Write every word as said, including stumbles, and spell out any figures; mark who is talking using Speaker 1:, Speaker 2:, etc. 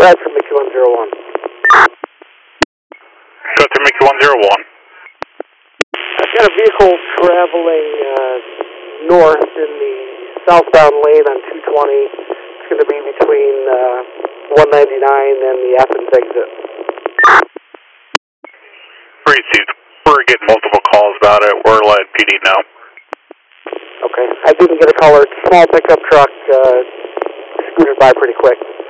Speaker 1: Bradford, Mickey one zero one.
Speaker 2: Go to Mickey one zero one.
Speaker 1: I've got a vehicle traveling uh, north in the southbound lane on two twenty. It's going to be between uh, one ninety-nine and the Athens exit.
Speaker 2: Received. We're getting multiple calls about it. We're letting P D know.
Speaker 1: Okay. I didn't get a caller. Small pickup truck uh, scooted by pretty quick.